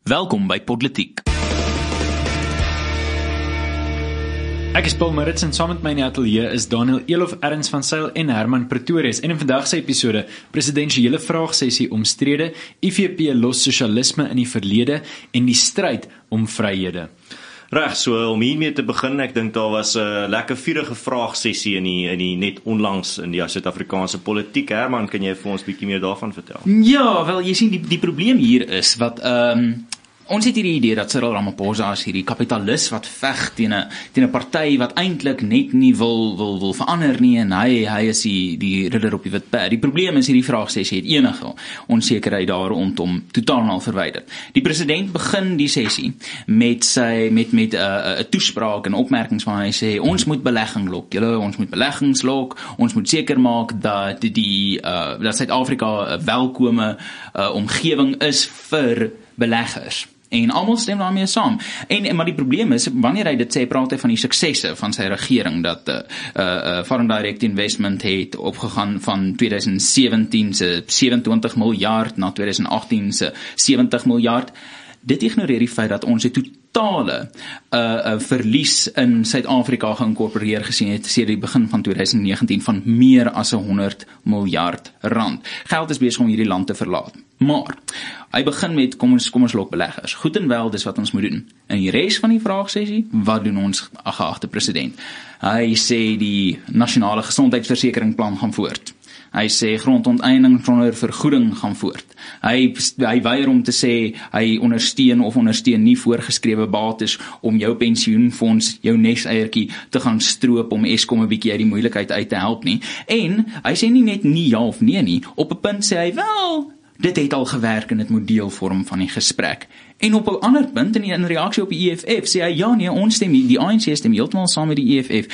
Welkom by Politiek. Ek is Paul Maritz en saam met my in die ateljee is Daniel Elof, Ernst van Zyl en Herman Pretorius. En in vandag se episode, presidensiële vraagsessie omstrede, IFP los sosialisme in die verlede en die stryd om vryhede. Reg, so om hiermee te begin, ek dink daar was 'n lekker vurige vraagsessie in die net onlangs in die Suid-Afrikaanse politiek. Herman, kan jy vir ons bietjie meer daarvan vertel? Ja, wel, jy sien, die probleem hier is wat ons het hierdie idee dat Cyril Ramaphosa is hierdie kapitalis wat veg teen 'n party wat eintlik net nie wil verander nie, en hy is die ridder op die wit perd. Die probleem is hierdie vraagsessie het enige onsekerheid daar rondom totaal en al verwyder. Die president begin die sessie met 'n toespraak en opmerkings waar hy sê ons moet belegging lok, ons moet beleggings lok, ons moet seker maak dat dat Suid-Afrika 'n welkome omgewing is vir beleggers. En almal stem daarmee saam. Maar die probleem is, wanneer hy dit sê, praat hy van die suksesse van sy regering, dat Foreign Direct Investment het opgegaan van 2017 se 27 miljard na 2018 se 70 miljard. Dit ignoreer die feit dat ons het totale verlies in Suid-Afrika geïnkorporeer gesien het sedert die begin van 2019 van meer as 100 miljard rand. Geld is besig om hierdie land te verlaat. Maar hy begin met kom ons lok beleggers. Goed en wel, dis wat ons moet doen. In die res van die vraagsessie, wat doen ons geagte president? Hy sê die nasionale gesondheidsversekeringplan gaan voort. Hy sê grondonteiening sonder vergoeding gaan voort. Hy weier om te sê hy ondersteun nie voorgeskrewe bates om jou pensioenfonds, jou neseiertjie te gaan stroop om Eskom 'n bietjie uit die moeilikheid uit te help nie. En hy sê nie net nie ja of nee nie. Op 'n punt sê hy wel, dit het al gewerk en dit moet deel vorm van die gesprek. En op 'n ander punt, in reaksie op die EFF, sê hy ja nee, ons stem nie, die ANC stem heeltemal saam met die EFF.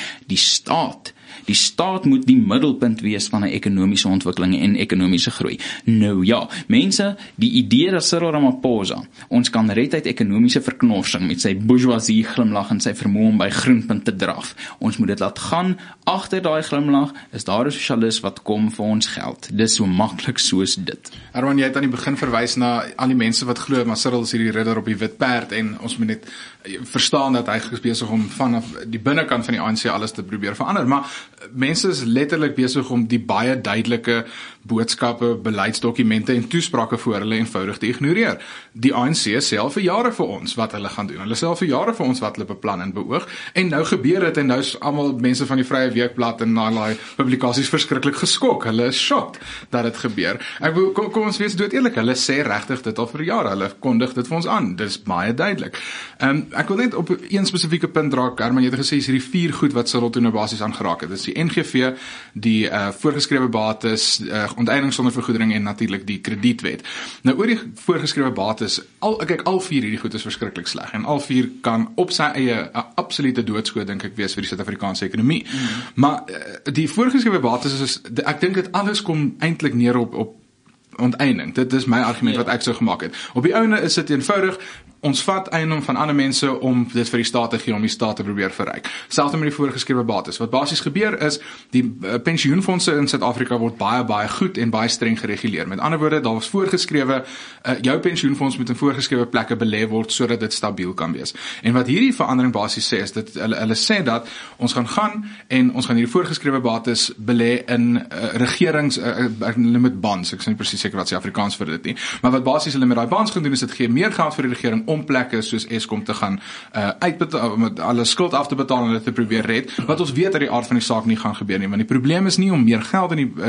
Die staat moet die middelpunt wees van 'n ekonomiese ontwikkeling en ekonomiese groei. Nou ja, mense, die idee dat Cyril Ramaphosa ons kan red uit ekonomiese verknorsing met sy bourgeoisie glimlag en sy vermoë om by groenpunt te draf. Ons moet dit laat gaan. Agter daai glimlag is daar 'n sosialis wat kom vir ons geld. Dis so maklik soos dit. Herman, jy het aan die begin verwys na al die mense wat glo maar Cyril is hierdie ridder op die wit perd, en ons moet net verstaan dat hy is besig om vanaf die binnekant van die ANC alles te probeer verander, maar mense is letterlik besig om die baie duidelike boodskappe, beleidsdokumente en toesprake voor hulle eenvoudig te ignoreer. Die ANC sê al vir jare vir ons wat hulle gaan doen. Hulle sê al vir jare vir ons wat hulle beplan en beoog, en nou gebeur dit, en nou is almal mense van die Vrye Weekblad en daai publikasies verskriklik geskok. Hulle is shocked dat dit gebeur. Kom ons wees dood eerlik, hulle sê regtig dit al vir jare. Hulle kondig dit vir ons aan. Dit is baie duidelik. Ek wil net op een spesifieke punt raak, Herman, jy het gesê, is hierdie 4 goed wat Cyril toe nou basies aangeraak het. Dit is die NGV, die voorgeskrewe bates, onteiening sonder vergoeding en natuurlik die kredietwet. Nou oor die voorgeskrewe bates, al 4 hierdie goed is verskriklik sleg, en al 4 kan op sy eie 'n absolute doodskoot, dink ek, wees vir die Suid-Afrikaanse ekonomie. Maar die voorgeskrewe bates is, ek dink dit alles kom eintlik neer op onteiening. Dit is my argument wat ek sou gemaak het. Op die ouene is dit eenvoudig, ons vat eiendom van ander mense om dit vir die staat te gee, om die staat te probeer verryk. Selfs met die voorgeskrewe bates. Wat basies gebeur is, die pensioenfondse in Suid-Afrika word baie goed en baie streng gereguleer. Met ander woorde, daar was voorgeskrewe, jou pensioenfonds moet in voorgeskrewe plekke belê word, sodat dit stabiel kan wees. En wat hierdie verandering basies sê, is dat hulle sê dat ons gaan hierdie voorgeskrewe bates belê in regerings, ek noem dit bonds, ek is nie presies seker wat sy Afrikaans vir dit nie, maar wat basies hulle met daai bonds gaan doen, is dit gee meer geld vir die regering om plekke soos Eskom te gaan uitbetaal, met alle skuld af te betaal en hulle te probeer red, wat ons weet uit die aard van die saak nie gaan gebeur nie, want die probleem is nie om meer geld in die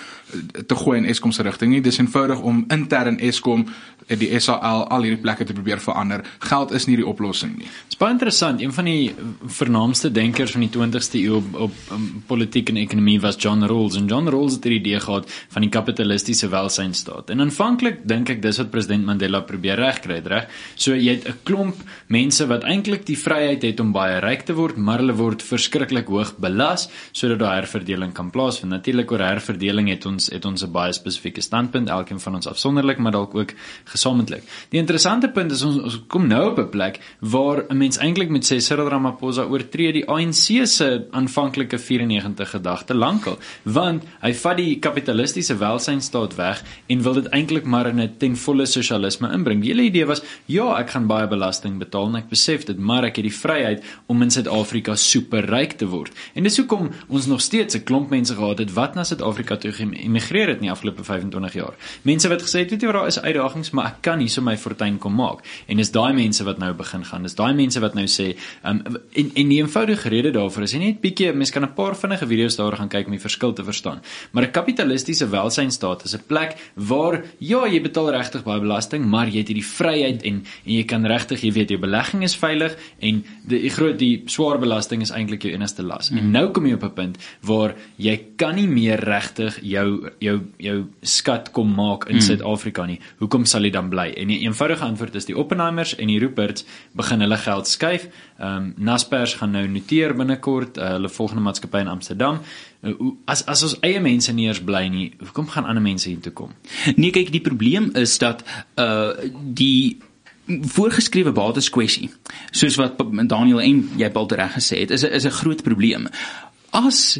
te gooi in Eskom se rigting nie, dis eenvoudig om intern Eskom, die SAL, al hierdie plekke te probeer verander. Geld is nie die oplossing nie. Het is baie interessant, een van die vernaamste denkers van die 20ste eeu op politiek en ekonomie was John Rawls, en John Rawls het die idee gehad van die kapitalistiese welsynstaat, en aanvanklik dink ek dis wat president Mandela probeer regkry, reg? So jy het 'n klomp mense wat eintlik die vryheid het om baie ryk te word, maar hulle word verskriklik hoog belas, sodat daar herverdeling kan plaasvind. Natuurlik oor herverdeling het ons ons 'n baie spesifieke standpunt, elkeen van ons afsonderlik, maar dalk ook gesamentlik. Die interessante punt is ons kom nou op 'n plek waar 'n mens eintlik moet sê Cyril Ramaphosa oortree die ANC se aanvanklike 94 gedagte lankal, want hy vat die kapitalistiese welsynsstaat weg en wil dit eintlik maar in 'n ten volle sosialisme inbring. Die hele idee was, ja, ek gaan baie belasting betaal en ek besef dit, maar ek het die vryheid om in Suid-Afrika superryk te word. En dis hoekom ons nog steeds 'n klomp mense gehad het wat na Suid-Afrika toe geëmigreer het in die afgelope 25 jaar. Mense wat gesê het, weet jy wat, daar is uitdagings, maar ek kan hierso my fortuin kom maak. En dis daai mense wat nou begin gaan. Dis daai mense wat nou sê, en die eenvoudige rede daarvoor is net bietjie, mens kan 'n paar vinnige video's daar gaan kyk om die verskil te verstaan. Maar 'n kapitalistiese welsynsstaat is 'n plek waar, ja, jy betaal regtig baie belasting, maar jy het hierdie vryheid en jy kan regtig, jy weet, jou belegging is veilig en die swaar belasting is eintlik jou enigste las. En nou kom jy op 'n punt waar jy kan nie meer regtig jou skat kom maak in Suid-Afrika nie. Hoekom sal jy dan bly? En die eenvoudige antwoord is die Oppenheimers en die Ruperts begin hulle geld skuif. Naspers gaan nou noteer binnekort, hulle volgende maatskappy in Amsterdam. As ons eie mense nie eers bly nie, hoekom gaan ander mense hier toe kom? Nee, kyk, die probleem is dat die voorgeskrewe bates kwessie, soos wat Daniel en jy Paul reg gesê het, is 'n groot probleem. As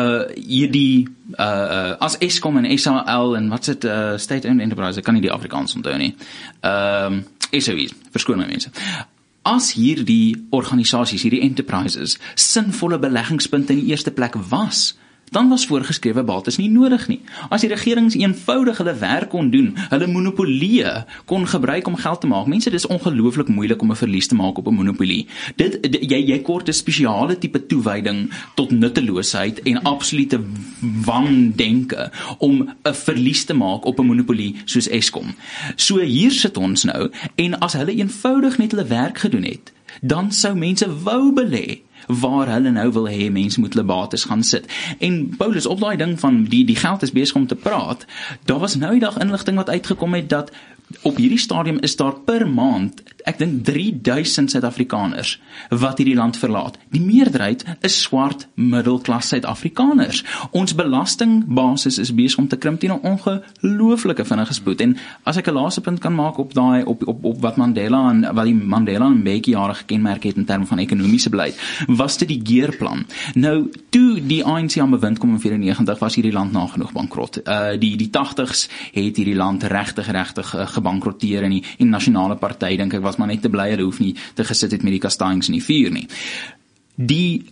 as Eskom en SAL en wat is dit, State-Owned Enterprise, ek kan nie die Afrikaans onthou nie, SOEs, verskoon my mense, as hierdie organisasies, hierdie enterprises, sinvolle beleggingspunte in die eerste plek was, dan was voorgeskrewe bates nie nodig nie. As die regerings eenvoudig hulle werk kon doen, hulle monopolie kon gebruik om geld te maak. Mense, dit is ongelooflik moeilik om 'n verlies te maak op 'n monopolie. Jy kort 'n spesiale tipe toewyding tot nutteloosheid en absolute wandenke om 'n verlies te maak op 'n monopolie soos Eskom. So hier sit ons nou, en as hulle eenvoudig net hulle werk gedoen het, dan sou mense wou belê waar hulle nou wil hê mense moet hulle bates gaan sit. En Paulus, op daai ding van die geld is besig om te praat, daar was nou die dag inligting wat uitgekom het dat op hierdie stadium is daar per maand, ek dink 3000 Suid-Afrikaners wat hierdie land verlaat. Die meerderheid is swart middelklas Suid-Afrikaners. Ons belastingbasis is besig om te krimp teen 'n ongelooflike vinnige spoed. En as ek 'n laaste punt kan maak op daai op wat die Mandela en Mbeki jare gekenmerk het in terme van ekonomiese beleid, was dit die geerplan. Nou, toe die ANC aan bewind kom in 94, was hierdie land nagenoeg bankrot. Die 80s het hierdie land regtig gebankrotteer, en die nasionale party, dink ek, was maar net te bly, hulle hoef nie te gesit het met die kastanjes in die vuur nie. Die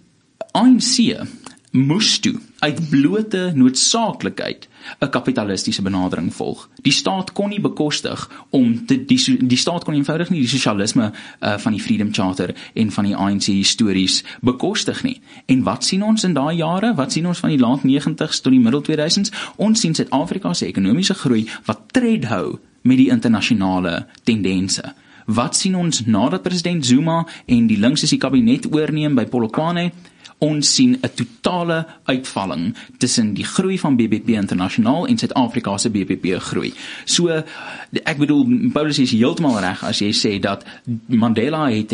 ANC moes toe uit blote noodsaaklikheid 'n kapitalistiese benadering volg. Die staat kon nie bekostig om die staat kon eenvoudig nie die sosialisme van die Freedom Charter en van die ANC histories bekostig nie. En wat sien ons in daai jare? Wat sien ons van die laat 90s tot die middel 2000s? Ons sien Suid-Afrika se ekonomiese groei wat tred hou met die internasionale tendense. Wat sien ons nadat president Zuma en die links is die kabinet oorneem by Polokwane? Ons sien 'n totale uitvalling tussen die groei van BBP internasionaal en Suid-Afrika se BBP groei. So, ek bedoel, Paulus is heeltemal reg as jy sê dat Mandela het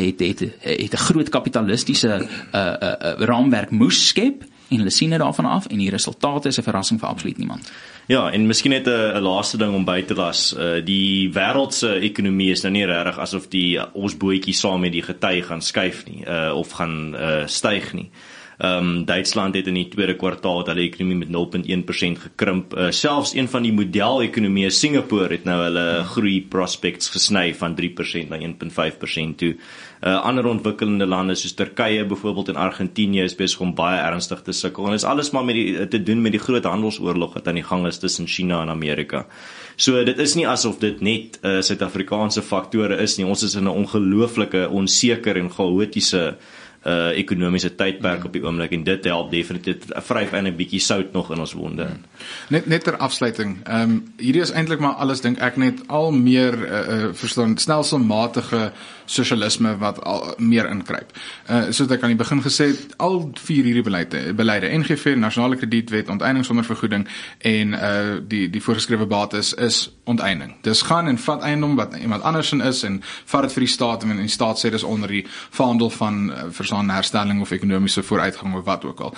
'n groot kapitalistiese raamwerk moes skep, en hulle sien dit daarvan af, en die resultate is 'n verrassing vir absoluut niemand. Ja, en miskien net 'n laaste ding om by te las. Die wêreldse ekonomie is nou nie regtig asof ons bootjie saam met die gety gaan skuif nie, of gaan styg nie. Duitsland het in die tweede kwartaal hulle ekonomie met 0.1% gekrimp. Selfs een van die model-ekonomieë, Singapore, het nou hulle groei prospects gesny van 3% na 1.5% toe. Ander ontwikkelende lande soos Turkye byvoorbeeld en Argentinië is besig om baie ernstig te sukkel. En dit is alles maar te doen met die groot handelsoorlog wat aan die gang is tussen China en Amerika. So dit is nie asof dit net Suid-Afrikaanse faktore is nie. Ons is in 'n ongelooflike, onseker en chaotiese ekonomiese tydperk op die oomblik, en dit help definitief, vryf en 'n bietjie sout nog in ons wonde. Net ter afsluiting, hierdie is eintlik maar alles, dink ek, net al meer stelselmatige sosialisme wat al meer inkruip. Soos ek aan die begin gesê het, al 4 hierdie beleide, NGV, nasionale kredietwet, onteiening sonder vergoeding en die voorgeskrewe bates is onteiening. Dis gaan en vat eiendom wat iemand andersin is en vat dit vir die staat, en die staat sê dis onder die vaandel van aan herstelling of ekonomiese vooruitgang of wat ook al.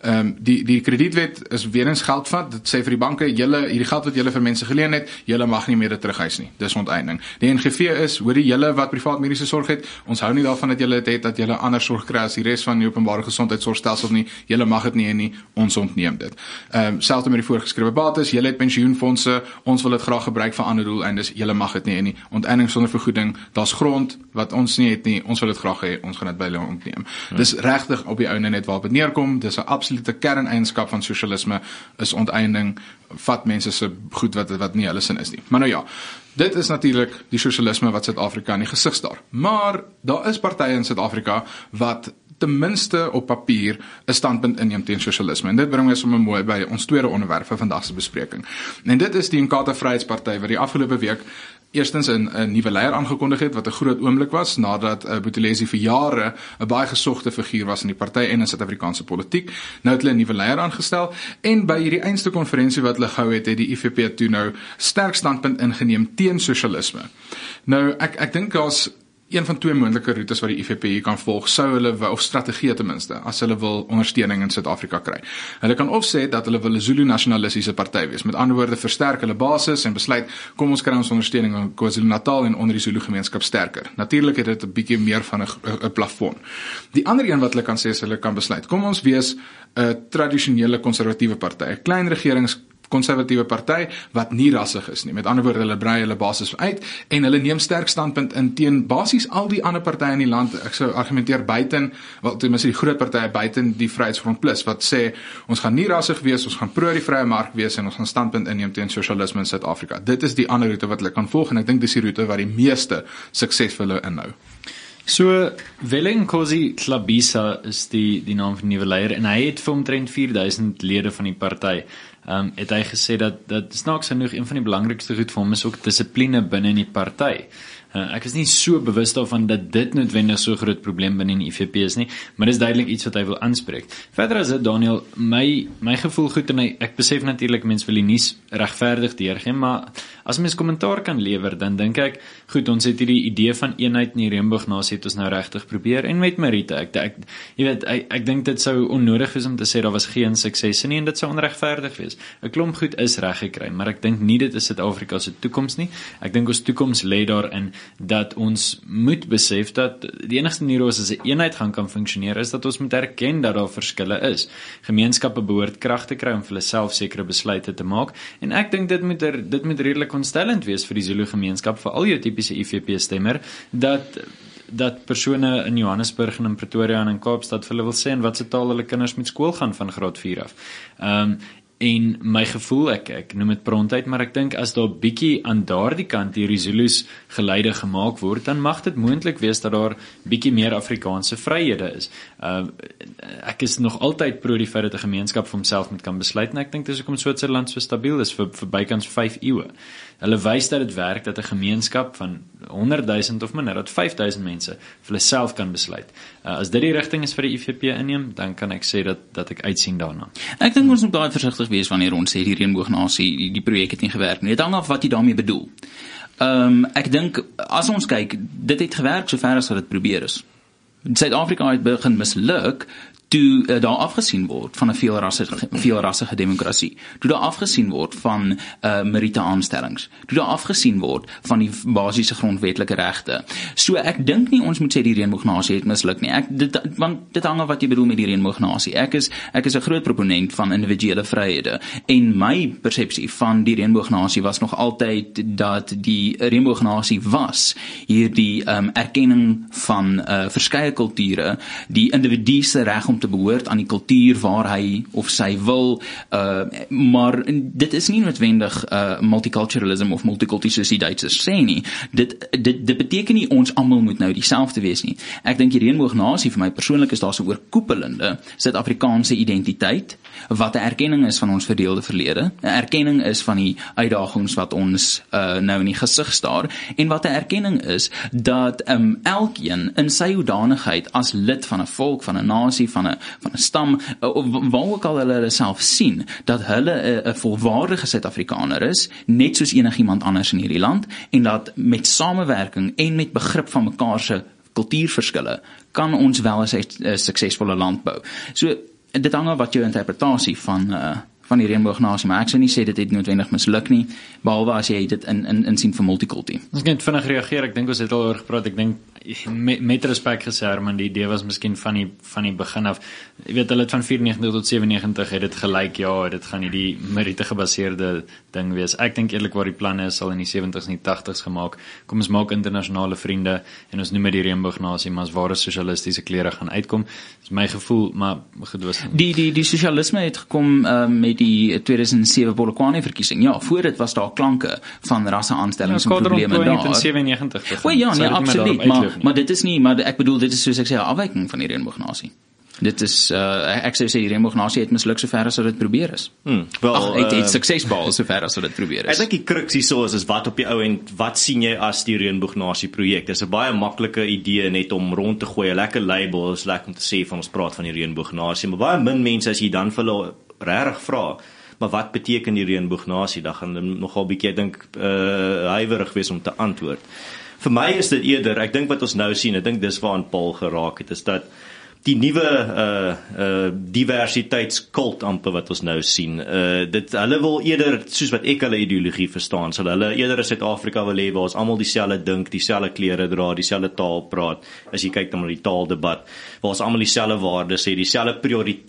Die kredietwet is weer eens geldvat. Dit sê vir die banke, hierdie geld wat julle vir mense geleen het, julle mag nie meer dit terughuis nie. Dis onteiening. Die NGV is, hoor die julle wat privaat mediese sorg het, ons hou nie daarvan dat julle dit het, dat julle ander sorg kry as die res van die openbare gesondheidsorgstelsel nie, julle mag dit nie hê nie, ons ontneem dit. Selfs met die voorgeskrewe bates, julle het pensioenfondse, ons wil dit graag gebruik vir ander doeleindes, julle mag dit nie hê nie. Onteiening sonder vergoeding, daar's grond wat ons nie het nie, ons wil dit graag hê, ons gaan dit by hulle ontneem. Dis regtig op die einde net waarop dit neerkom, dis 'n absolute kerneienskap van sosialisme, is onteiening, vat mense se goed wat nie hulle sin is nie. Maar nou ja, dit is natuurlik die sosialisme wat Suid-Afrika in die gesig staar. Maar daar is partye in Suid-Afrika wat ten minste op papier 'n standpunt inneem teen sosialisme. En dit bring ons sommer mooi by ons tweede onderwerp vir vandag se bespreking. En dit is die Inkatha Vryheidsparty wat die afgelope week eerstens 'n nuwe leier aangekondig het, wat 'n groot oomblik was, nadat Buthelezi vir jare 'n baie gesogte figuur was in die party en in Suid-Afrikaanse politiek. Nou het hulle 'n nuwe leier aangestel, en by hierdie einste konferensie wat hulle gehou het die IFP toe nou sterk standpunt ingeneem teen sosialisme. Nou, ek dink daar's een van twee moontlike roetes wat die IFP hier kan volg, sou hulle, of strategie ten minste, as hulle wil ondersteuning in Suid-Afrika kry. Hulle kan of sê dat hulle wil 'n Zulu nasionalistiese party wees, met ander woorde versterk hulle basis en besluit, kom ons kry ons ondersteuning in KwaZulu-Natal en onder die Zulu gemeenskap sterker. Natuurlik het dit 'n bietjie meer van 'n plafon. Die ander een wat hulle kan sê is, hulle kan besluit, kom ons wees 'n tradisionele konservatiewe party, 'n klein konservatiewe party wat nie rassig is nie. Met ander woorde, hulle brei hulle basis uit en hulle neem sterk standpunt in teen basies al die ander partye in die land. Ek sou argumenteer buiten, wel ten minste die groot partye buiten die Vryheidsfront Plus, wat sê ons gaan nie rassig wees, ons gaan pro die vrye mark wees en ons gaan standpunt inneem teen sosialisme in Suid-Afrika. Dit is die ander roete wat hulle kan volg en ek dink dis die roete wat die meeste suksesvolle inhou. So, Wellenkosi Hlabisa is die naam van die nuwe leier en hy het vir omtrent 4000 lede van die party. Het hy gesê dat snaaks genoeg een van die belangrikste goed vir hom is ook dissipline binne in die party. Ek is nie so bewus daarvan dat dit noodwendig so groot probleem binne die IFP is nie, maar dis duidelik iets wat hy wil aanspreek. Verder as dit, Daniel, my gevoel goed, en ek besef natuurlik mens wil die nuus regverdig deurgee, maar as mens kommentaar kan lewer, dan dink ek, goed, ons het hierdie idee van eenheid in die reënboognasie het ons nou regtig probeer, en met Marita, ek dink dit sou onnodig wees om te sê daar was geen suksesse nie, en dit sou onregverdig wees. 'n Klomp goed is reg gekry, maar ek dink nie dit is Suid-Afrika se toekoms nie. Ek dink ons toekoms lê daarin dat ons moet besef dat die enigste manier hoe ons as 'n eenheid kan funksioneer is dat ons moet erken dat daar verskille is. Gemeenskappe behoort krag te kry om vir hulle self sekere besluite te maak, en ek dink dit moet redelik ontstellend wees vir die Zulu gemeenskap, vir al jou tipiese IFP stemmer, dat persone in Johannesburg en in Pretoria en in Kaapstad vir hulle wil sê in wat se taal hulle kinders met skool gaan van graad 4 af. En my gevoel, ek noem dit prontheid, maar ek dink as daar bietjie aan daardie kant die Zulus geleide gemaak word, dan mag dit moontlik wees dat daar bietjie meer Afrikaanse vryhede is. Ek is nog altyd pro die feit dat 'n gemeenskap vir homself moet kan besluit, en ek dink dis hoekom Switserland so stabiel is vir bykans 5 eeue. Hulle wys dat dit werk, dat 'n gemeenskap van 100,000 of minder, dat 5,000 mense vir hulle self kan besluit. As dit die rigting is vir die IFP inneem, dan kan ek sê dat ek uitsien daarna. Ek dink ons moet baie versigtig wees wanneer ons sê die reënboognasie, die projek het nie gewerk nie. Dit hang af wat jy daarmee bedoel. Ek dink, as ons kyk, dit het gewerk sover as wat dit probeer is. Suid-Afrika het begin misluk toe daar afgesien word van 'n veelrassige demokrasie, toe daar afgesien word van Marita aanstellings, toe daar afgesien word van die basiese grondwetlike regte. So ek dink nie ons moet sê die reënboognasie het misluk nie. Want dit hang af wat jy bedoel met die reënboognasie. Ek is 'n groot proponent van individuele vryhede, en my persepsie van die reënboognasie was nog altyd dat die reënboognasie was hierdie erkenning van verskeie kulture, die individu se reg om te behoort aan die kultuur waar hy of sy wil, maar dit is nie noodwendig multiculturalism of multikulti soos die Duitsers sê nie. Dit beteken nie ons almal moet nou dieselfde wees nie. Ek dink die reënboognasie vir my persoonlik is daar so oorkoepelende Suid-Afrikaanse identiteit, wat 'n erkenning is van ons verdeelde verlede, 'n erkenning is van die uitdagings wat ons nou in die gesig staar, en wat 'n erkenning is dat elkeen in sy hoedanigheid as lid van 'n volk, van 'n nasie, van 'n stam, waar ook al hulle self sien, dat hulle 'n volwaardige Suid-Afrikaner is, net soos enigiemand anders in hierdie land, en dat met samewerking en met begrip van mekaar se kultuurverskille, kan ons wel 'n suksesvolle land bou. So, dit hang af wat jou interpretasie van die reënboognasie, maar ek sou nie sê dit het noodwendig misluk nie, behalwe as jy dit insien vir multikultuur. Ons kan vinnig reageer, ek dink ons het al oor gepraat, ek dink met respek gesê, Herman, die idee was miskien van die begin af, jy weet, hulle het van 94 tot 97 het dit gelyk, ja, dit gaan nie die meriete gebaseerde ding wees. Ek dink eerlik waar die planne is, sal in die 70s en die 80s gemaak, kom ons maak internasionale vriende, en ons noem dit die reënboognasie, maar as ware sosialistiese klere gaan uitkom, is my gevoel, maar goed, was Die sosialisme het gekom met die 2007 Polokwane verkiesing. Ja, voor dit was daar klanke van rasseaanstellings en probleme daar. In 97 O ja, nee, absoluut, maar dit is nie, maar ek bedoel, dit is soos ek sê, 'n afwyking van die reënboognasie. Dit is, ek sou sê die reënboognasie het misluk sover as wat dit probeer is. Het sukses behaal sover as wat dit probeer is. Ek dink die crux hierso is wat op die ou end, wat sien jy as die reënboognasie projek? Dis 'n baie maklike idee net om rond te gooi, 'n lekker label, is lekker om te sê van ons praat van die reënboognasie, maar baie min mense as jy dan vir hulle regtig vra, maar wat beteken die reënboognasie? Dan gaan hulle nogal bietjie, ek dink, huiwerig wees om te antwoord. Vir my is dit eerder, ek dink wat ons nou sien, ek dink dis waaraan Paul geraak het, is dat die nuwe diversiteitskult amper wat ons nou sien, hulle wil eerder, soos wat ek hulle ideologie verstaan, sal hulle eerder in Suid-Afrika wil hê, waar ons almal dieselfde dink, dieselfde klere dra, dieselfde taal praat, as jy kyk na die taaldebat, waar ons almal dieselfde waardes sê, dieselfde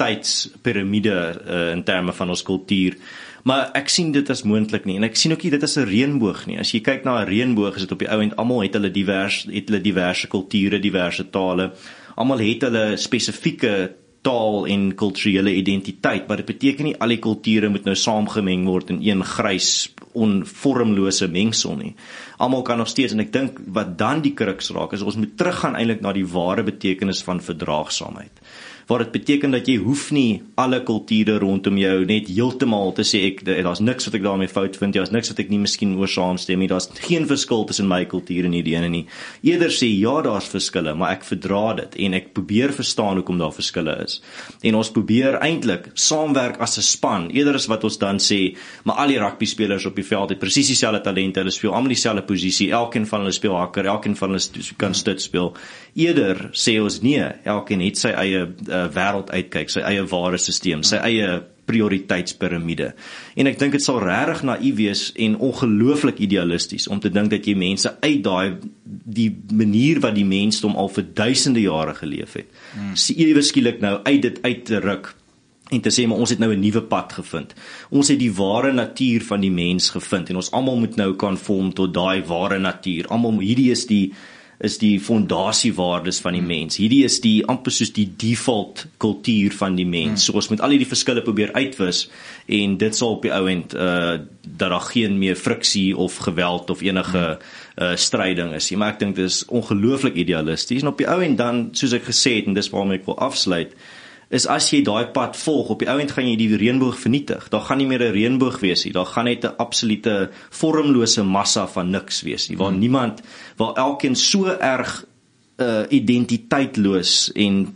prioriteitspiramide in terme van ons kultuur. Maar ek sien dit as moontlik nie, en ek sien ook nie dit as 'n reënboog nie. As jy kyk na 'n reënboog, is dit op die ou end, almal het hulle diverse kulture, diverse tale, almal het hulle spesifieke taal en kulturele identiteit, maar dit beteken nie al die kulture moet nou saamgemeng word in een grys, onvormlose mengsel nie. Almal kan nog steeds, en ek dink wat dan die crux raak, is ons moet teruggaan eintlik na die ware betekenis van verdraagsaamheid. Waar dit beteken dat jy hoef nie alle kulture rondom jou net heeltemal te sê, daar's niks wat ek daarmee fout vind, daar's niks wat ek nie miskien oor saamstem nie, daar's geen verskil tussen my kultuur en die ene nie. Eerder sê, ja, daar's verskille, maar ek verdra dit, en ek probeer verstaan hoekom daar verskille is. En ons probeer eintlik saamwerk as 'n span, eerder as wat ons dan sê, maar al die rugbyspelers op die veld het presies dieselfde talente, hulle speel almal dieselfde posisie, elkeen van hulle speel hakker, elkeen van hulle kan stut speel. Eerder sê ons nee, elkeen het sy eie wêreld uitkyk, sy eie ware stelsel, sy eie prioriteitspiramide. En ek dink dit sal regtig naïef wees en ongelooflik idealisties om te dink dat jy mense uit die manier wat die mensdom al vir duisende jare geleef het, ewe skielik nou uit dit uit te ruk en te sê, maar ons het nou 'n nuwe pad gevind. Ons het die ware natuur van die mens gevind en ons almal moet nou konform tot daai ware natuur. Almal, hierdie is die fondasiewaardes van die mens. Hierdie is die amper soos die default kultuur van die mens. So ons moet al die verskille probeer uitwis en dit sal op die ou end dat daar geen meer friksie of geweld of enige stryding is. Maar ek dink dit is ongelooflik idealisties en op die ou end dan, soos ek gesê het, en dis waarom ek wil afsluit, is as jy daai pad volg, op die ou end gaan jy die reënboog vernietig. Daar gaan nie meer 'n reënboog wees nie. Daar gaan net 'n absolute vormlose massa van niks wees nie. Waar elkeen so erg identiteitloos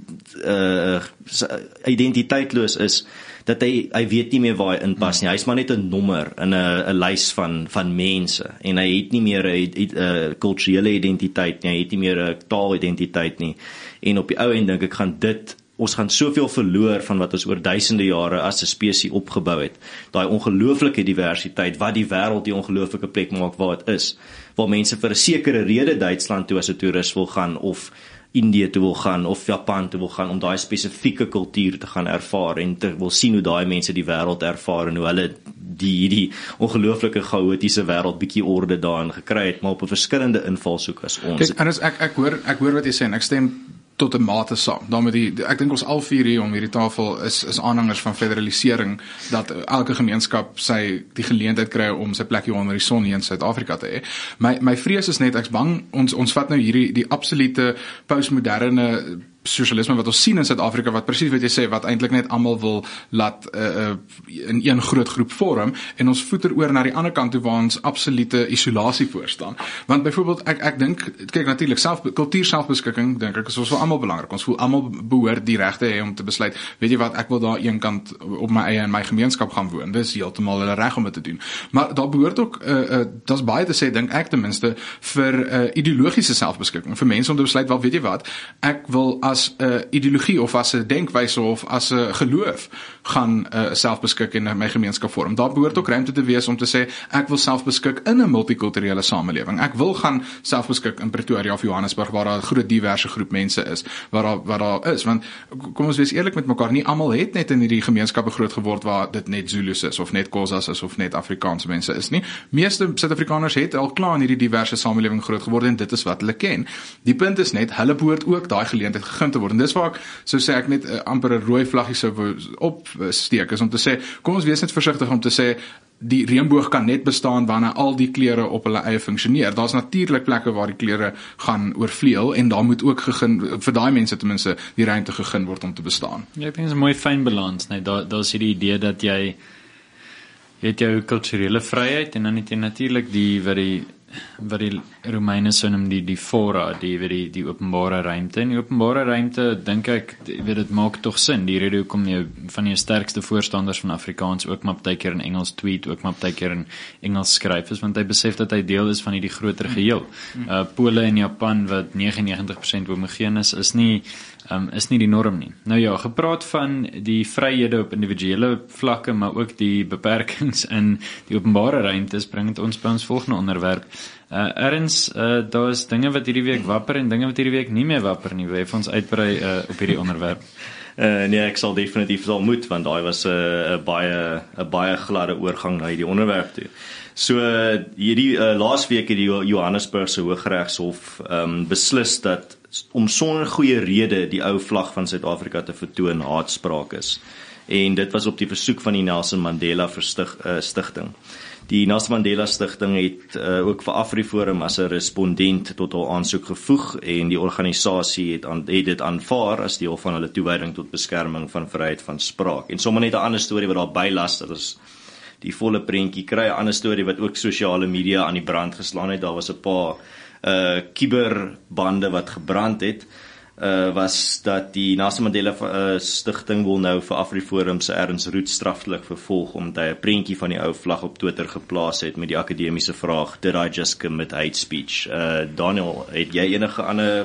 is dat hy weet nie meer waar hy inpas nie. Hy's maar net 'n nommer in 'n lys van mense en hy het nie meer 'n kulturele identiteit nie. Hy het nie meer 'n taalidentiteit nie. En op die ou end dink ek ons gaan soveel verloor van wat ons oor duisende jare as 'n spesies opgebou het. Daai ongelooflike diversiteit, wat die wêreld die ongelooflike plek maak waar dit is. Waar mense vir 'n sekere rede Duitsland toe as 'n toerist wil gaan, of Indië toe wil gaan, of Japan toe wil gaan, om daai spesifieke kultuur te gaan ervaar, en te wil sien hoe daai mense die wêreld ervaar, en hoe hulle die ongelooflike chaotiese wêreld bietjie orde daarin gekry het, maar op 'n verskillende invalshoek as ons. Kijk, en ek hoor wat jy sê, en ek stem tot 'n mate saam. Ek dink ons al vier hier om hierdie tafel is aanhangers van federalisering, dat elke gemeenskap die geleentheid kry om sy plekkie onder die son hier in Suid-Afrika te hê. My vrees is net, ek's bang, ons vat nou die absolute postmoderne sosialisme wat ons sien in Suid-Afrika, wat presies wat jy sê, wat eintlik net almal wil laat in een groot groep vorm, en ons voeter oor na die ander kant toe waar ons absolute isolasie voorstaan. Want byvoorbeeld, ek dink, kyk natuurlik, kultuur selfbeskikking, dink ek, is ons vir almal belangrik. Ons voel almal behoort die regte hê om te besluit, weet jy wat, ek wil daar een kant op my eie in my gemeenskap gaan woon. Dis heeltemal hulle reg om dit te doen. Maar daar behoort ook, daar's baie te sê, dink ek ten minste, vir ideologiese selfbeskikking, vir mense om te besluit, wel weet jy wat, ek wil as 'n ideologie of as 'n denkwyse of as 'n geloof gaan selfbeskik in my gemeenskap vorm. Daar behoort ook ruimte te wees om te sê, ek wil selfbeskik in 'n multikulturele samelewing. Ek wil gaan selfbeskik in Pretoria of Johannesburg, waar daar 'n groot diverse groep mense is, waar daar is, want kom ons wees eerlik met mekaar, nie almal het net in hierdie gemeenskappe groot geword waar dit net Zulus is, of net Xhosas is, of net Afrikaanse mense is nie. Meeste Suid-Afrikaners het al klaar in hierdie diverse samelewing groot geword, en dit is wat hulle ken. Die punt is net, hulle behoort ook daai geleentheid gegee te word, en dis waar ek, so sê ek net, amper 'n rooi vlaggie sou opsteek, is om te sê, kom ons wees net versigtig om te sê, die reënboog kan net bestaan wanneer al die kleure op hulle eie funksioneer. Daar's natuurlik plekke waar die kleure gaan oorvleuel, en daar moet ook vir daai mense ten minste die ruimte gegee word om te bestaan. Ja, ek dink dit is 'n mooi fyn balans, nee, daar's hierdie idee dat jy het jou kulturele vryheid, en dan het jy natuurlik wat die Romeine sou noem die fora, die openbare ruimte. En die openbare ruimte, dink ek, dit maak tog sin. Die rede hoekom jy van die sterkste voorstanders van Afrikaans ook maar partykeer in Engels tweet, ook maar partykeer in Engels skryf is, want hy besef dat hy deel is van hierdie groter geheel. Pole en Japan, wat 99% homogeen is nie die norm nie. Nou ja, gepraat van die vryhede op individuele vlakke, maar ook die beperkings in die openbare ruimtes, bring dit ons by ons volgende onderwerp. Erns, daar is dinge wat hierdie week wapper en dinge wat hierdie week nie meer wapper nie. Wil jy vir ons uitbrei op hierdie onderwerp? Nee, ek sal definitief sal moet, want daai was 'n baie gladde oorgang na hierdie onderwerp toe. So hierdie laasweek het die Johannesburgse Hooggeregshof beslis dat om sonder goeie rede die ou vlag van Suid-Afrika te vertoon haatspraak is. En dit was op die versoek van die Nelson Mandela Stichting. Die Nelson Mandela Stichting het ook vir AfriForum as 'n respondent tot hul aansoek gevoeg, en die organisasie het dit aanvaar as deel van hulle toewyding tot beskerming van vryheid van spraak. En sommer net 'n ander storie wat daar bylas, dat is die volle prentjie kry, 'n ander storie wat ook sosiale media aan die brand geslaan het. Daar was 'n paar kiberbande wat gebrand het, was dat die Nelson Mandela Stichting wil nou vir AfriForum se Ernst Roet straffelik vervolg, omdat hy 'n prentjie van die ou vlag op Twitter geplaas het met die akademiese vraag, did I just commit hate speech? Daniel, het jy enige ander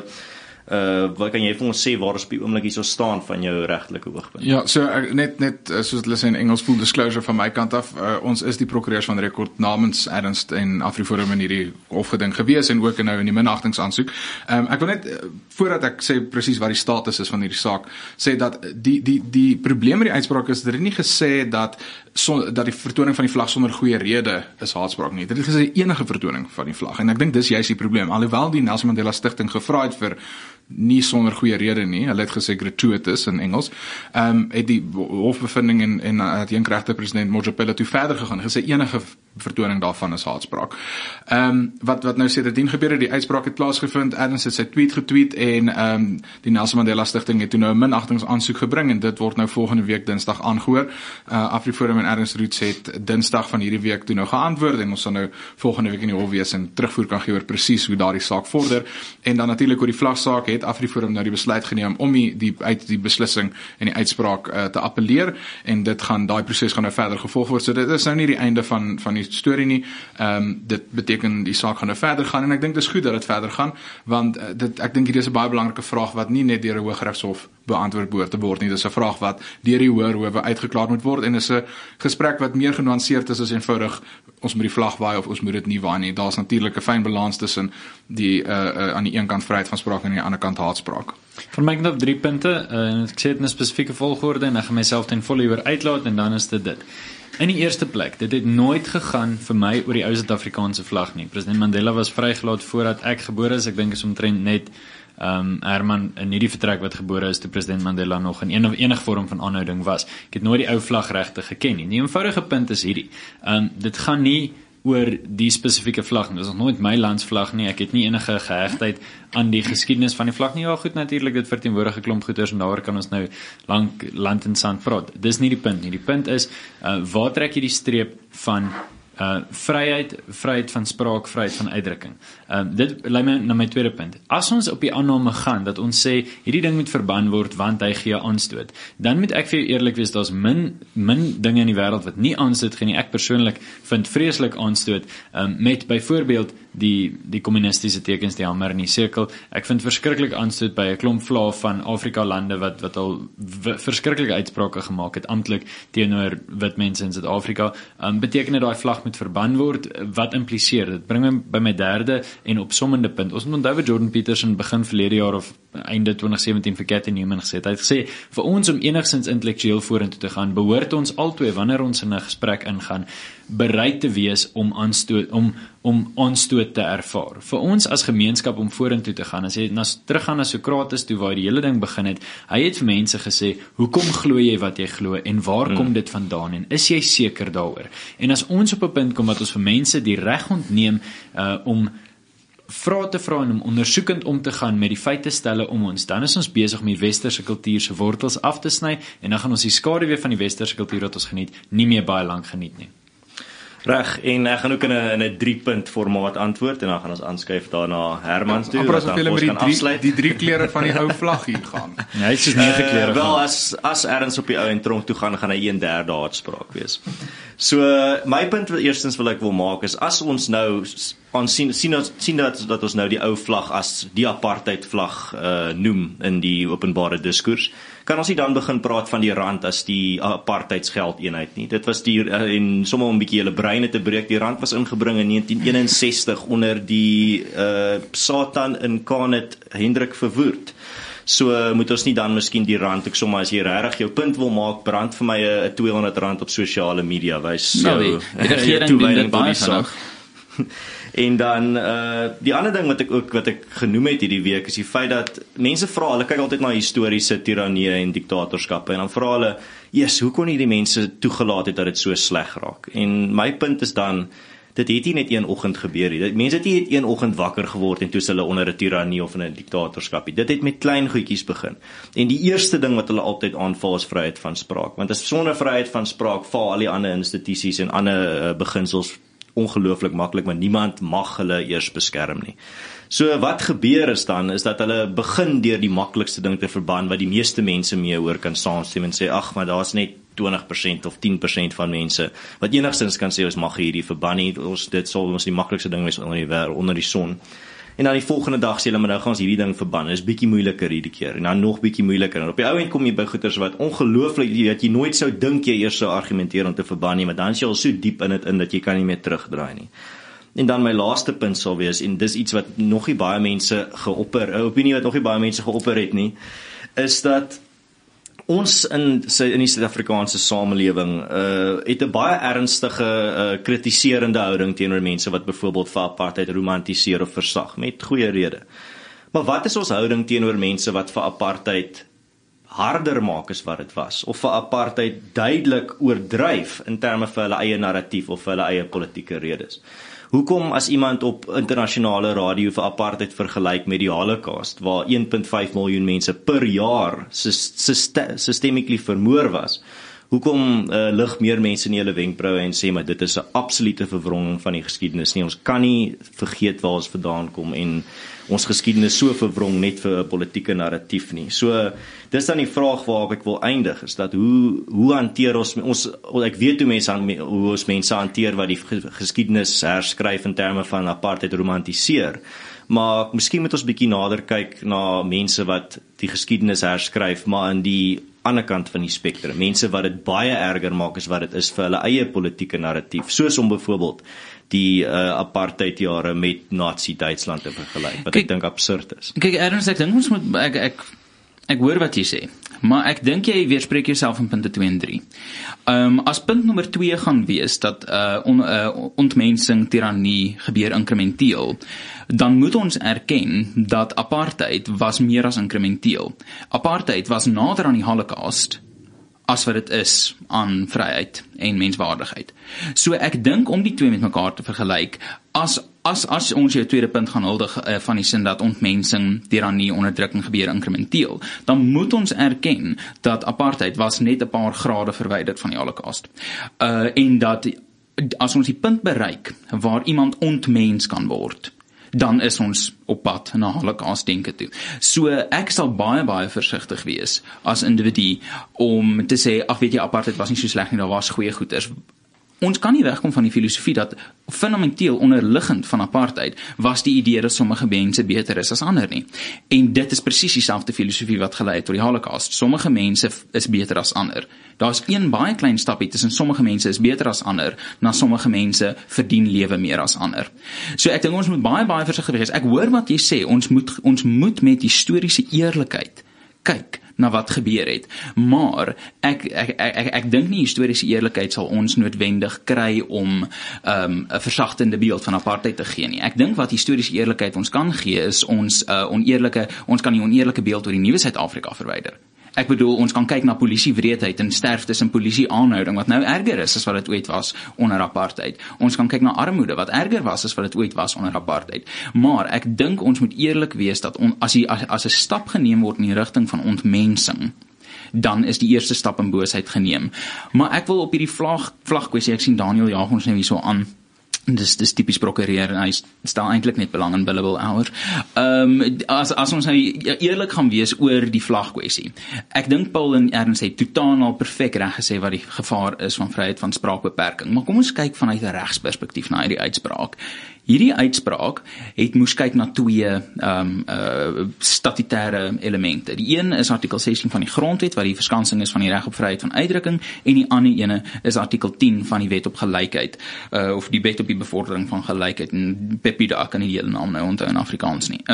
wat kan jy vir ons sê waar ons op die oomblik hierso staan van jou regtelike oogpunt? Ja, so net soos hulle sê in Engels, full disclosure van my kant af, ons is die prokureurs van rekord namens Ernst en AfriForum in hierdie hofgeding gewees, en ook nou in die minagtingsaansoek. Ek wil net, voordat ek sê presies wat die status is van hierdie saak, sê dat die probleem met die uitspraak is, dat dit nie gesê dat die vertoning van die vlag sonder goeie rede is haatspraak nie. Dit het gesê enige vertoning van die vlag, en ek dink dis juist die probleem, alhoewel die Nelson Mandela Stichting gevra het vir nie sonder goeie rede nie, hulle het gesê gratuitous in Engels, het die hofbevinding en het eenkregte president Mojapelo toe verder gegaan, gesê enige vertoning daarvan is haatspraak. Wat nou sedertdien gebeur het, die uitspraak het plaasgevind, Ernst het sy tweet getweet, en die Nelson Mandela Stichting het toe nou 'n minagtingsaansoek gebring, en dit word nou volgende week Dinsdag aangehoor. AfriForum en Ernst Roets het Dinsdag van hierdie week toe nou geantwoord, en ons sal nou volgende week in die hof wees en terugvoer kan gee oor presies hoe daardie saak vorder. En dan natuurlik oor die vlagsaak het AfriForum nou die besluit geneem om die beslissing en die uitspraak te appeleer, en daai proses gaan nou verder gevolg word. So dit is nou nie die einde van die storie nie. Dit beteken die saak gaan nou verder gaan, en ek dink dis goed dat dit verder gaan, want ek dink hier is 'n baie belangrike vraag wat nie net deur 'n Hooggeregshof beantwoord behoort te word nie. Dis 'n vraag wat deur die howe uitgeklaar moet word, en is 'n gesprek wat meer genuanceerd is as eenvoudig ons moet die vlag waai of ons moet dit nie waai nie. Daar's natuurlik 'n fyn balans tussen die aan die een kant vryheid van spraak en aan die ander kant haatspraak. Van my kant op 3 punte, en ek sê dit in 'n spesifieke volgorde, en ek gaan myself ten volle hieroor uitlaat, en dan is dit. In die eerste plek, dit het nooit gegaan vir my oor die ou Suid-Afrikaanse vlag nie. President Mandela was vrygelaat voordat ek gebore is. Ek dink is omtrent net Herman in hierdie vertrek wat gebore is toe president Mandela nog in enige vorm van aanhouding was. Ek het nooit die ou vlag regtig geken nie. Die eenvoudige punt is hierdie. Dit gaan nie oor die spesifieke vlag. Dit is nog nooit my landsvlag nie. Ek het nie enige gehegtheid aan die geskiedenis van die vlag nie. Ja, goed, natuurlik, dit verteenwoordig 'n klomp goeders en daaroor kan ons nou lank land en sand praat. Dis nie die punt nie. Die punt is, waar trek jy die streep van vryheid van spraak, vryheid van uitdrukking. Dit lei my na my tweede punt. As ons op die aanname gaan dat ons sê hierdie ding moet verban word want hy gee aanstoot, dan moet ek vir jou eerlik wees, daar's min dinge in die wêreld wat nie aanstoot gee nie. Ek persoonlik vind vreeslik aanstoot met byvoorbeeld die kommunistiese tekens, die hamer en die sirkel. Ek vind verskriklik aanstoot by 'n klomp vlae van Afrika lande wat al verskriklike uitsprake gemaak het amptelik teenoor wit mense in Suid-Afrika. Beteken dit daai vlag moet verban word? Wat impliseer dit? Bring my by my derde en opsommende punt. Ons moet onthou wat Jordan Peterson begin verlede jaar of einde 2017 vir Cathy Newman gesê het. Hy het gesê, vir ons om enigstens intellektueel vorentoe te gaan, behoort ons albei, wanneer ons in 'n gesprek ingaan, bereid te wees om aanstoot te ervaar. Vir ons as gemeenskap om vorentoe te gaan, as jy teruggaan na Sokrates toe waar die hele ding begin het, hy het vir mense gesê, hoekom glo jy wat jy glo en waar kom dit vandaan en is jy seker daaroor? En as ons op 'n punt kom dat ons vir mense die reg ontneem om vrae te vra en om ondersoekend om te gaan met die feite stelle om ons, dan is ons besig om die westerse kultuur se wortels af te sny en dan gaan ons die skaduwee van die westerse kultuur wat ons geniet, nie meer baie lank geniet nie. Reg, en ek gaan ook in 'n 3-punt formaat antwoord en dan gaan ons aanskuif daarna Hermans toe, wat dan ons kan afsluit. Die 3 kleure van die ou vlag hier gaan. Ja, dit is 9 kleure. Wel, as erns op die ou en tronk toe gaan hy 1/3 haatspraak wees. So, my punt eerstens wil ek maak is, as ons nou sien dat ons nou die ou vlag as die apartheid vlag noem in die openbare diskurs, kan ons nie dan begin praat van die rand as die apartheidsgeldeenheid nie. Dit was en sommer om 'n bietjie julle breine te breek, die rand was ingebring in 1961 onder die Satan incarnate Hendrik Verwoerd. So moet ons nie dan miskien die rand, ek sommer as jy regtig jou punt wil maak, brand vir my 'n R200 op sosiale media, wys die regering doen dit baie vinnig. En dan die ander ding wat ek genoem het hierdie week is die feit dat mense vra, hulle kyk altyd na historiese tirannie en diktatorskappe en dan vra hulle, hoe kon hierdie mense toegelaat het dat dit so sleg raak? En my punt is dan, dit het nie net een oggend gebeur nie. Mense het nie een oggend wakker geword en toe is hulle onder 'n tirannie of in 'n diktatorskap nie. Dit het met klein goedjies begin. En die eerste ding wat hulle altyd aanval is vryheid van spraak. Want as sonder vryheid van spraak val al die ander institusies en ander beginsels ongelooflik maklik, maar niemand mag hulle eers beskerm nie. So wat gebeur is dat hulle begin deur die maklikste ding te verban wat die meeste mense mee oor kan saamstem en sê, ag, maar daar's net 20% of 10% van mense wat enigstens kan sê ons mag hierdie verban nie, dit sal ons die maklikste ding wees onder die son. En dan die volgende dag sê hulle, maar nou gaan ons hierdie ding verban. Dit is bietjie moeiliker hierdie keer en dan nog bietjie moeiliker. En op die ou end kom jy by goeters wat ongelooflik, dat jy nooit sou dink jy eers sou argumenteer om te verban nie, maar dan is jy al so diep in dit dat jy kan nie meer terugdraai nie. En dan my laaste punt sal wees, en dis iets wat nog nie baie mense opinie wat nog nie baie mense geopper het nie, is dat ons in die Suid-Afrikaanse samelewing het 'n baie ernstige kritiserende houding teenoor mense wat byvoorbeeld vir apartheid romantiseer of versag, met goeie rede. Maar wat is ons houding teenoor mense wat vir apartheid harder maak as wat dit was, of vir apartheid duidelik oordryf in terme vir hulle eie narratief of vir hulle eie politieke redes? Hoekom as iemand op internasionale radio vir apartheid vergelyk met die Holocaust, waar 1.5 miljoen mense per jaar systemically vermoor was, hoekom lig meer mense in hulle wenkbroue en sê, maar dit is 'n absolute verwronging van die geskiedenis nie, ons kan nie vergeet waar ons vandaan kom en ons geskiedenis so verwrong net vir 'n politieke narratief nie. So, dis dan die vraag waarop ek wil eindig, is dat hoe hanteer ons ek weet hoe ons mense hanteer wat die geskiedenis herskryf in terme van apartheid romantiseer, maar miskien moet ons bietjie nader kyk na mense wat die geskiedenis herskryf, maar in die ander kant van die spektrum, mense wat dit baie erger maak as wat dit is vir hulle eie politieke narratief, soos om byvoorbeeld die apartheidjare met Nazi-Duitsland te vergelyk, wat ek dink absurd is. Kyk, Ernst, ek dink ons moet, ek hoor wat jy sê, maar ek dink jy weerspreek jouself in punte 2 en 3. As punt nommer 2 gaan wees, dat ontmensing, tirannie gebeur inkrementeel, dan moet ons erken dat apartheid was meer as inkrementeel. Apartheid was nader aan die Holocaust as wat dit is aan vryheid en menswaardigheid. So ek dink om die twee met mekaar te vergelyk, as ons jou tweede punt gaan huldig van die sin dat ontmensing, tirannie, onderdrukking gebeur inkrementeel, dan moet ons erken dat apartheid was net 'n paar grade verwyderd van die Holocaust. En dat as ons die punt bereik waar iemand ontmens kan word, dan is ons op pad na Holocaust denke toe. So ek sal baie versigtig wees as individu om te sê, ag weet jy, apartheid was nie so sleg nie, daar was goeie goeders. Ons kan nie wegkom van die filosofie dat fundamenteel onderliggend van apartheid was die idee dat sommige mense beter is as ander nie. En dit is presies dieselfde filosofie wat gelei het tot die Holocaust. Sommige mense is beter as ander. Daar's een baie klein stapie tussen sommige mense is beter as ander, na sommige mense verdien lewe meer as ander. So ek dink ons moet baie versigtig wees. Ek hoor wat jy sê, ons moet met historiese eerlikheid kyk na wat gebeur het, maar ek dink nie historiese eerlikheid sal ons noodwendig kry om 'n versagtende beeld van apartheid te gee nie. Ek dink wat historiese eerlikheid ons kan gee is ons kan die oneerlike beeld oor die nuwe Suid-Afrika verwyder. Ek bedoel, ons kan kyk na polisiewreedheid en sterftes en polisieaanhouding wat nou erger is as wat dit ooit was onder apartheid. Ons kan kyk na armoede wat erger was as wat dit ooit was onder apartheid. Maar ek dink ons moet eerlik wees dat as 'n stap geneem word in die rigting van ontmensing, dan is die eerste stap in boosheid geneem. Maar ek wil op hierdie vlagkwessie, ek sien Daniel jaag ons nou hierso aan. Dis typies prokureer en hy stel eintlik net belang in billable hour. As ons nou eerlik gaan wees oor die vlagkwessie. Ek dink Paul en Ernst het totaal perfek reg gesê wat die gevaar is van vryheid van spraakbeperking. Maar kom ons kyk vanuit 'n regsperspektief na hierdie uitspraak. Hierdie uitspraak moes kyk na twee statutêre elemente. Die een is artikel 16 van die grondwet wat die verskansing is van die reg op vryheid van uitdrukking, en die ander ene is artikel 10 van die wet op gelykheid, of die wet op die bevordering van gelykheid, en PEPIDA, ek kan nie die hele naam nou onthou in Afrikaans nie.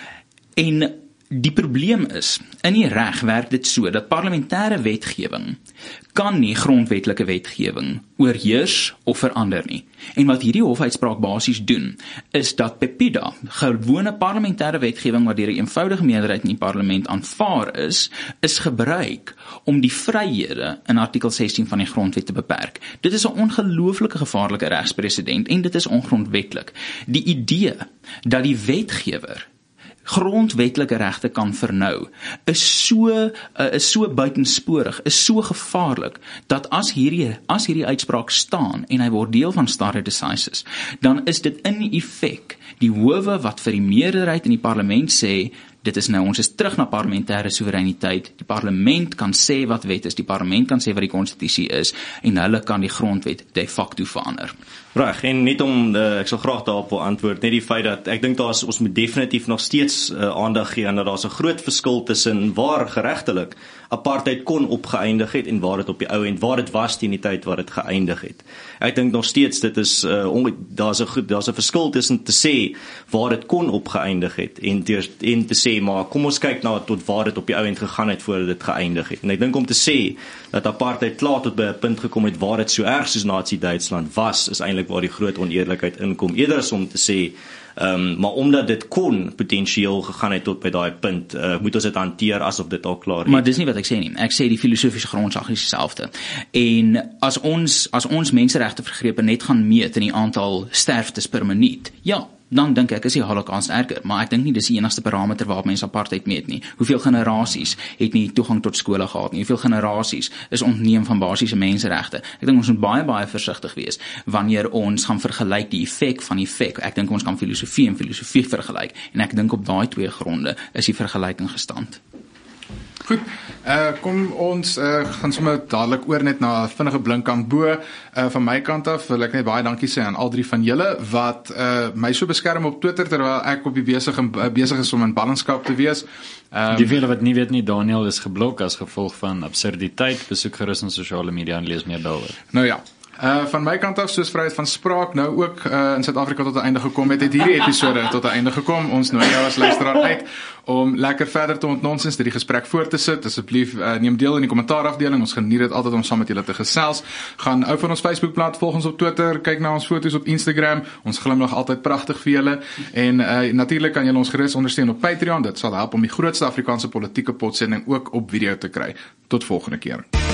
En die probleem is, in die reg werk dit so, dat parlementêre wetgewing kan nie grondwetlike wetgewing oorheers of verander nie. En wat hierdie hofuitspraak basies doen, is dat PEPIDA, gewone parlementêre wetgewing wat deur 'n eenvoudige meerderheid in die parlement aanvaar is gebruik om die vryhede in artikel 16 van die grondwet te beperk. Dit is 'n ongelooflike gevaarlike regspresedent en dit is ongrondwetlik. Die idee dat die wetgewer grondwetlike regte kan vernou, is so buitensporig, is so gevaarlik, dat as hierdie uitspraak staan, en hy word deel van stare decisis, dan is dit in effek die howe wat vir die meerderheid in die parlement sê, dit is nou, ons is terug na parlementêre soewereiniteit, die parlement kan sê wat wet is, die parlement kan sê wat die konstitusie is, en hulle kan die grondwet de facto verander. Reg, en net om, ek sal graag daarop wil antwoord, net die feit dat, ek dink ons moet definitief nog steeds aandag gee, en dat daar's 'n groot verskil tussen waar geregtelik apartheid kon opgeëindig het, en waar dit op die ou end, waar dit was teen die tyd waar dit geëindig het. Ek dink nog steeds, dit is, daar's 'n verskil tussen te sê, waar dit kon opgeëindig het, en te sê, maar kom ons kyk na tot waar dit op die ou end gegaan het, voordat dit geëindig het. En ek dink om te sê, dat apartheid klaar tot by 'n punt gekom het, waar dit so erg soos Nazi-Duitsland was, is eintlik waar die groot oneerlikheid inkom, eerder as om te sê, maar omdat dit kon potensieel gegaan het tot by daai punt, moet ons dit hanteer asof dit al klaar het. Maar dis nie wat ek sê nie. Ek sê die filosofiese grondslag is dieselfde. En as ons menseregte vergrepe net gaan meet in die aantal sterftes per minuut, ja, dan dink ek is die Holocaust erger, maar ek dink nie dis die enigste parameter waarop mense apartheid meet nie. Hoeveel generasies het nie toegang tot skole gehad nie? Hoeveel generasies is ontneem van basiese menseregte? Ek dink ons moet baie versigtig wees wanneer ons gaan vergelyk die effek van effek. Ek dink ons kan filosofie en filosofie vergelyk, en ek dink op daai twee gronde is die vergelyking gestand. Goed, kom ons gaan sommer dadelik oor net na 'n vinnige blink aan bo. Van my kant af wil ek net baie dankie sê aan al drie van julle wat my so beskerm op Twitter terwyl ek op die besig is om in ballingskap te wees. Die vele wat nie weet nie, Daniel is geblok as gevolg van absurditeit. Besoek gerus ons sosiale media en lees meer daaroor. Nou ja. Van my kant af, soos vryheid van spraak nou ook in Suid-Afrika tot 'n einde gekom het hierdie episode tot 'n einde gekom. Ons nooi jou as luisteraar uit om lekker verder te ontnonsens, die gesprek voort te sit. Asseblief neem deel in die kommentaarafdeling. Ons geniet dit altyd om saam met julle te gesels. Gaan ou van ons Facebookblad, volg ons op Twitter, kyk na ons foto's op Instagram. Ons glimlag altyd pragtig vir julle. En natuurlik kan julle ons gerus ondersteun op Patreon. Dit sal help om die grootste Afrikaanse politieke potsending ook op video te kry. Tot volgende keer.